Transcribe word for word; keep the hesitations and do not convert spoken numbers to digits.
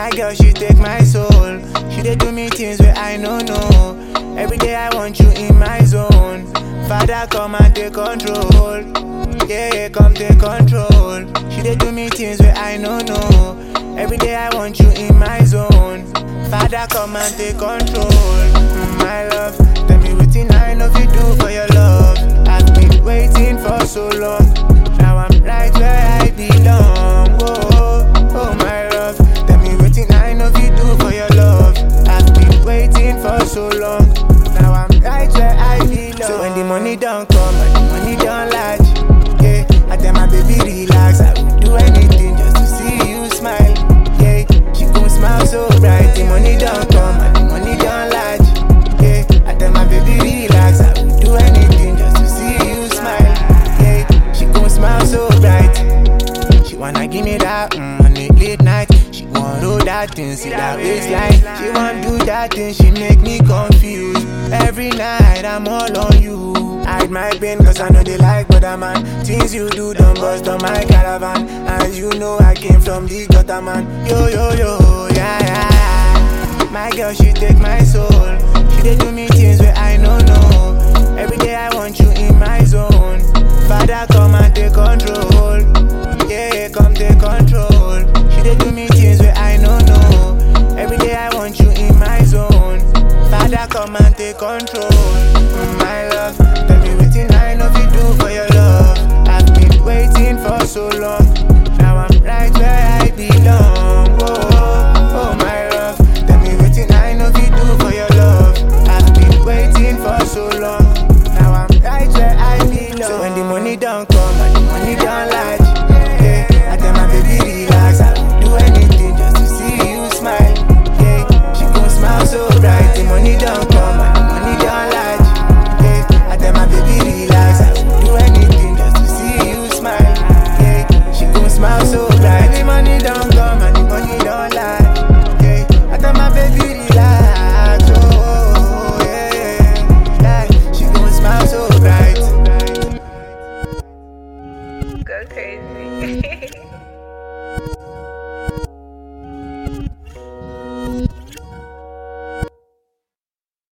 My girl, she take my soul. She dey do me things where I no know. Every day I want you in my zone. Father, come and take control. Yeah, come take control. She dey do me things where I no know. Every day I want you in my zone. Father, come and take control. Mm, my love, tell me wetin I know fi do for your love. I've been waiting for so long. Now I'm right where I belong. Oh, oh my love, tell me wetin I know fi do for your love. I've been waiting for so long. Now I'm right where I belong. So when the money don't come and the money don't lodge, yeah, I tell my baby relax. I will do anything just to see you smile. Yeah, she gon' smile so bright. The money don't come and the money don't lodge. Yeah, I tell my baby relax. I will do anything just to see you smile. Yeah, she gon' smile so bright. She wanna give me that mm, on the late night. She want all that thing, see that waistline. She want do that thing, she make me confused. Every night I'm all on you. Hide my pain cause I know they like brother man. Things you do don't bust on my caravan. As you know I came from the gutter man. Yo yo yo, yeah yeah. My girl she take my soul. She dey do me things where I no know. Every day I want you in my zone. Father come and take control. Yeah, come take control. She dey do me things where I no know. Every day I want you in my zone. Father come and take control. Mm, my love, tell me wetin I know fi do for your love. I've been waiting for so long.